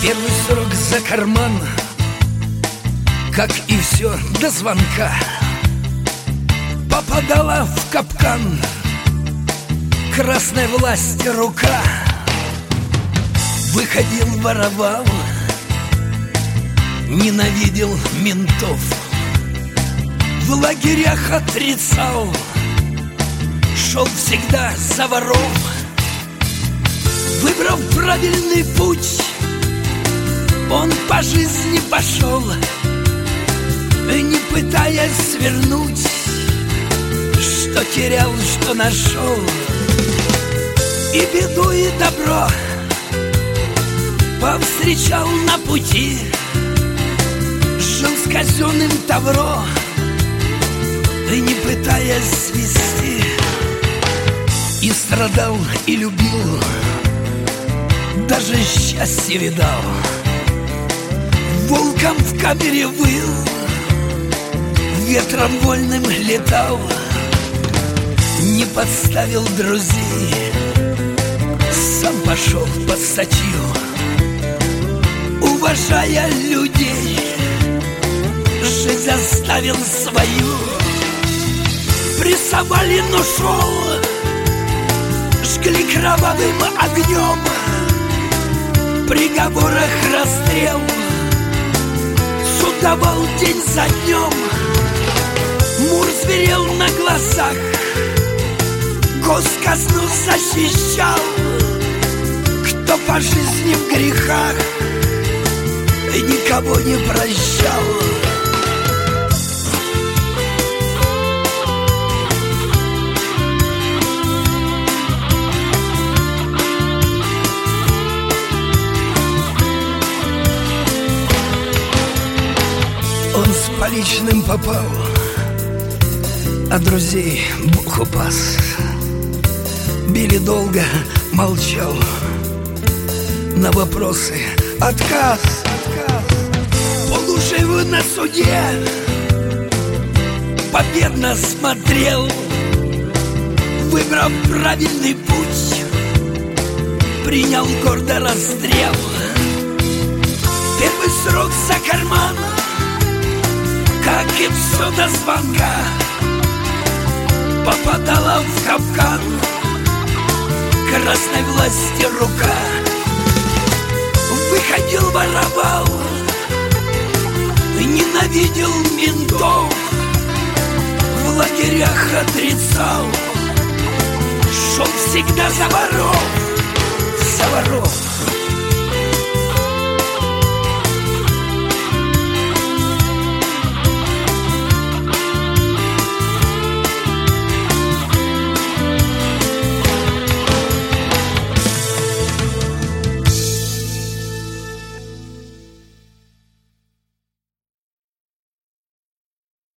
Первый срок за карман, как и все до звонка. Попадала в капкан красной власти рука. Выходил, воровал, ненавидел ментов, в лагерях отрицал, шел всегда за воров. Выбрав правильный путь, он по жизни пошел, не пытаясь свернуть, что терял, что нашел. И беду, и добро повстречал на пути, жил с казенным тавро, не пытаясь свести. И страдал, и любил, даже счастье видал. Волком в камере выл, ветром вольным летал, не подставил друзей, сам пошел под статью. Уважая людей, жизнь оставил свою. Прессовали, но шел, жгли кровавым огнем, в приговорах расстрел, суд давал день за днем. Мур зверел на глазах, госказну защищал. Кто по жизни в грехах, никого не прощал. Он с поличным попал, а друзей Бог упас. Били долго, молчал, на вопросы отказ. Полуживый на суде победно смотрел, выбрав правильный путь, принял гордо расстрел. Первый срок за карман, как и все до звонка, попадала в капкан красной власти рука. Выходил, воровал, ненавидел ментов, в лагерях отрицал, шел всегда за воров, за воров.